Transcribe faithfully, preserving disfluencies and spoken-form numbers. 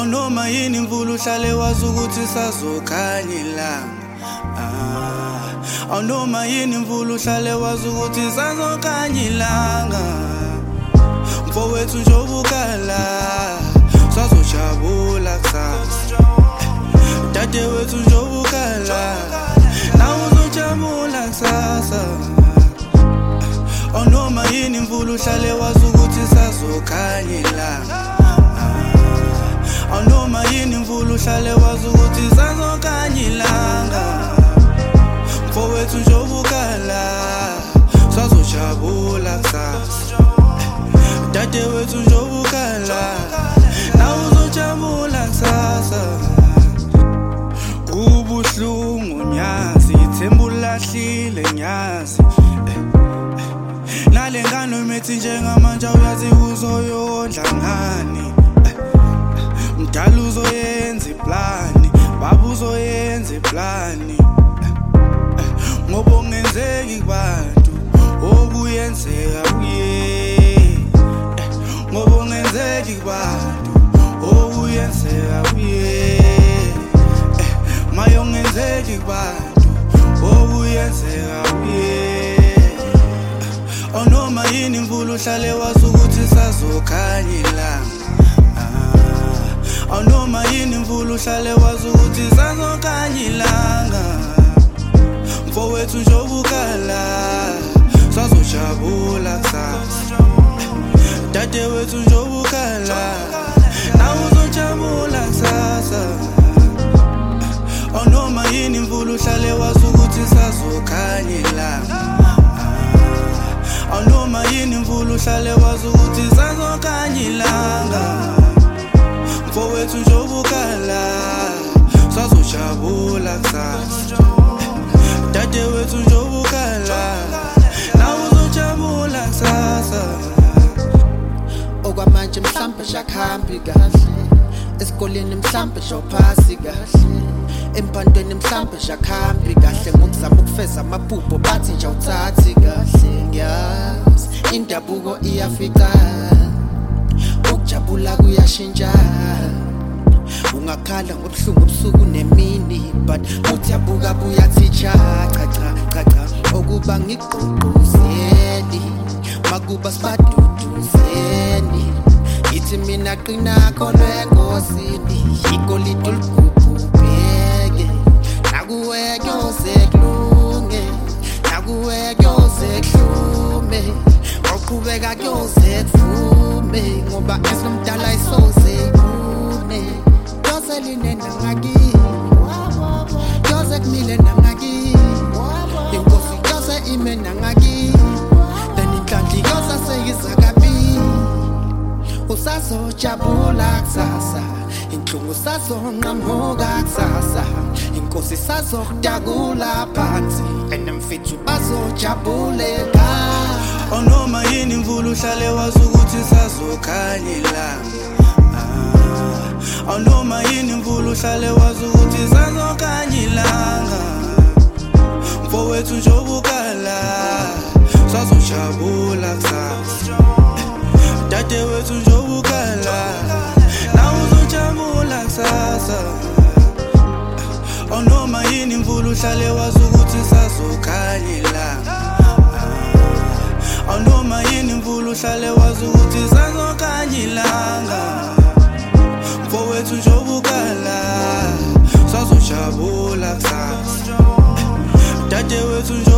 Awunoma yini imvula uhlale wazi ukuthi sazokhanya ilanga. Ah, awunoma yini imvula uhlale wazi ukuthi sazokhanya ilanga. Mfowethu njengoba ukala sazojabula kusasa. Dadewethu njengoba ukala nawe uzojabula kusasa. Awunoma yini imvula uhlale wazi ukuthi sazokhanya ilanga. Awunoma yini imvula uhlale wazi ukuthi sazokhanya ilanga. Mfowethu njengoba ukala sazojabula kusasa. Dadewethu njengoba ukala nawe uzojabula kusasa. Kubuhlungu nyazi ithemba ulahlile nyazi. Nale ngane umethi njengamanje uyazi uzoyondla ngani. Mdala uzoyenza iplani, baba uzoyenza iplani. Ngoba ungenzeki kubantu okuyenzeka kuye. Ngoba ungenzeki kubantu okuyenzeka kuye. Maye ungenzeki kubantu okuyenzeka kuye. Awunoma yini imvula uhlale wazi ukuthi sazokhanya ilanga. Awunoma yini imvula uhlale wazi ukuthi sazokhanya ilanga. Mfowethu njengoba ukala sazojabula kusasa. Dadewethu njengoba ukala nawe uzojabula kusasa. Awunoma yini imvula uhlale wazi ukuthi sazokhanya ilanga. Awunoma yini imvula uhlale wazi ukuthi sazokhanya ilanga. Mfowethu njengoba ukala sazojabula kusasa. Dadewethu njengoba ukala nawe uzojabula kusasa. Okwamanje mhlambe shakhambi kahle. Esikoleni mhlambe shophasi kahle. Empandweni mhlambe shakhambi kahle. Ngokuzama ukufeza amaphupho bathi nje awuthathi kahle. Ngiyazi indabuko iyafika. Ukujabula kuyashintsha. Ungakhala ngobuhlungu ubusuku nemini but uthi yabuka buyathi cha cha cha cha. Okuba ngigqugquzeli makuba sibaduduzeni. Ithi mina qina kholwe enkosini. Igolide ulugubhubheke. Nakuwe kuyoze kulunge. Nakuwe kuyoze kuhlume. Ngoqhubeka kuyoze kuvume. Ngoba esinomdala isoze ikume. Kuyoze line nangaki. Kuyoze kumile nangaki. Inkosi kuyoze ime nangaki. Then inhlanhla kuyoze seyiza kabi. Usazojabula kusasa. Inhlungu sazonqamuka kusasa. Inkosi sazokudakula phansi. Enemfithu bazojabuleka. Awunoma yini imvula uhlale wazi ukuthi sazokhanya ilanga. Awunoma yini imvula uhlale wazi ukuthi sazokhanya ilanga. Mfowethu njengoba ukala sazojabula kusasa. Dadewethu njengoba ukala nawe uzojabula kusasa. Awunoma yini imvula uhlale wazi ukuthi sazokhanya ilanga. Awunoma yini imvula uhlale wazi ukuthi sazokhanya ilanga. Mfowethu njengoba ukala sazojabula kusasa. Dadewethu